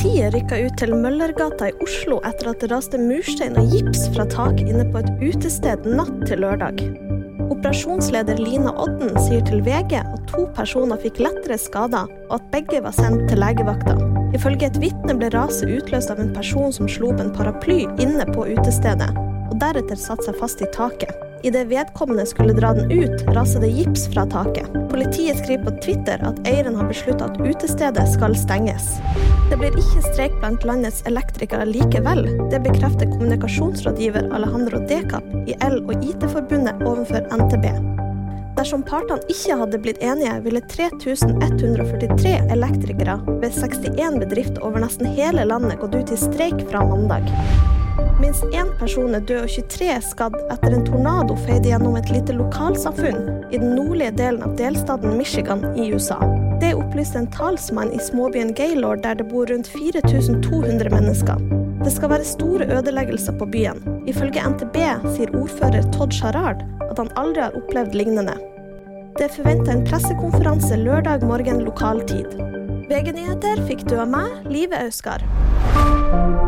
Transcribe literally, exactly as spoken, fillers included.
Politiet rykket ut til Møllergata i Oslo etter at det raste murstein og gips fra taket inne på et utested natt til lørdag. Operasjonsleder Lina Odden sier til V G at to personer fikk lettere skader, og at begge var sendt til legevakta. Ifølge et vitne ble raset utløst av en person som slo opp en paraply inne på utestedet, og deretter satt seg fast i taket. I det vedkommende skulle dra den ut, raset det gips fra taket. Politiet skriver på Twitter at eieren har besluttet at utestedet skal stenges. Det blir ikke streik blant landets elektrikere likevel. Det bekrefter kommunikasjonsrådgiver Alejandro Decap i El- og I T-forbundet overfor N T B. Dersom partene ikke hadde blitt enige, ville tre tusen ett hundre førtitre elektrikere ved sekstien bedrifter over nesten hele landet gått ut i streik fra mandag. Minst en person er død og tjuetre er skadd etter en tornado feide gjennom et lite lokalsamfunn i den nordlige delen av delstaten Michigan i U S A. Det opplyste en talsmann i småbyen Gaylord der det bor rundt fire tusen to hundre mennesker. Det skal være store ødeleggelser på byen. Ifølge N T B sier ordfører Todd Sharard at han aldri har opplevd lignende. Det er forventet en pressekonferanse lørdag morgen lokaltid. V G-nyheter fikk du av meg, Live Auskar.